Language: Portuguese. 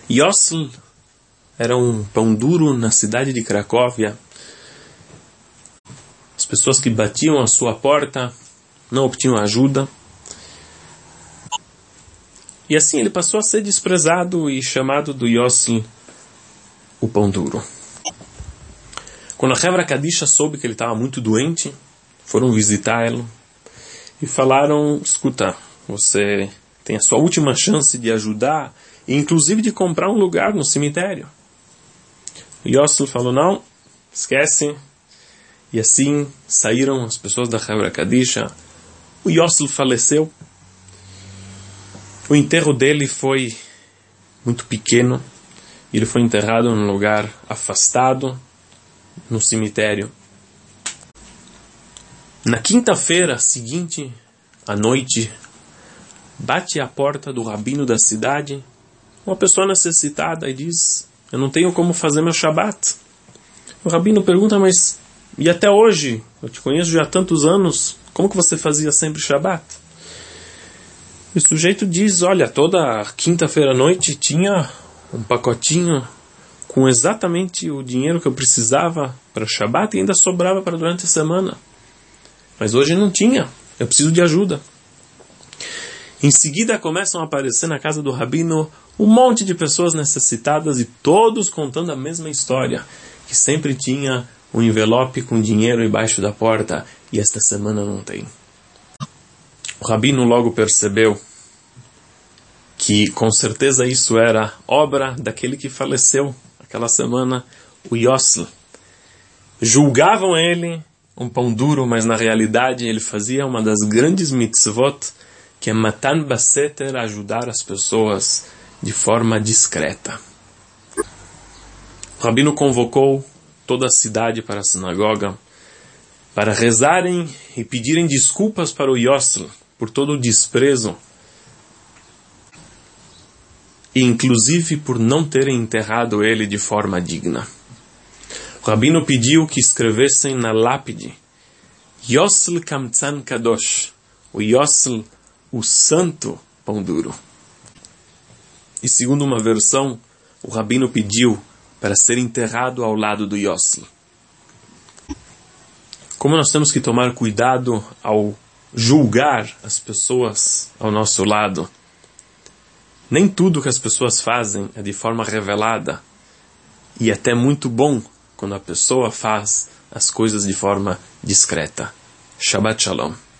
Yossel era um pão duro na cidade de Cracóvia. As pessoas que batiam à sua porta não obtinham ajuda. E assim ele passou a ser desprezado e chamado do Yossel, o pão duro. Quando a Hevra Kadisha soube que ele estava muito doente, foram visitá-lo e falaram: escuta, você tem a sua última chance de ajudar e inclusive de comprar um lugar no cemitério. O Yossel falou: não, esquece. E assim saíram as pessoas da Hevra Kadisha. O Yossel faleceu. O enterro dele foi muito pequeno. Ele foi enterrado num lugar afastado, no cemitério. Na quinta-feira seguinte, à noite, bate à porta do rabino da cidade uma pessoa necessitada e diz: eu não tenho como fazer meu Shabat. O rabino pergunta: mas e até hoje? Eu te conheço já há tantos anos, como que você fazia sempre Shabat? E o sujeito diz: olha, toda quinta-feira à noite tinha um pacotinho com exatamente o dinheiro que eu precisava para o Shabat e ainda sobrava para durante a semana. Mas hoje não tinha, eu preciso de ajuda. Em seguida começam a aparecer na casa do rabino um monte de pessoas necessitadas e todos contando a mesma história, que sempre tinha um envelope com dinheiro embaixo da porta e esta semana não tem. O rabino logo percebeu que com certeza isso era obra daquele que faleceu aquela semana, o Yossel. Julgavam ele um pão duro, mas na realidade ele fazia uma das grandes mitzvot, que é Matan Baseter, ajudar as pessoas de forma discreta. O rabino convocou toda a cidade para a sinagoga para rezarem e pedirem desculpas para o Yossel por todo o desprezo e inclusive por não terem enterrado ele de forma digna. O rabino pediu que escrevessem na lápide Yossel Kamtzan Kadosh, o Yossel, o santo pão duro. E segundo uma versão, o rabino pediu para ser enterrado ao lado do Yossel. Como nós temos que tomar cuidado ao julgar as pessoas ao nosso lado. Nem tudo que as pessoas fazem é de forma revelada. E é até muito bom quando a pessoa faz as coisas de forma discreta. Shabbat Shalom.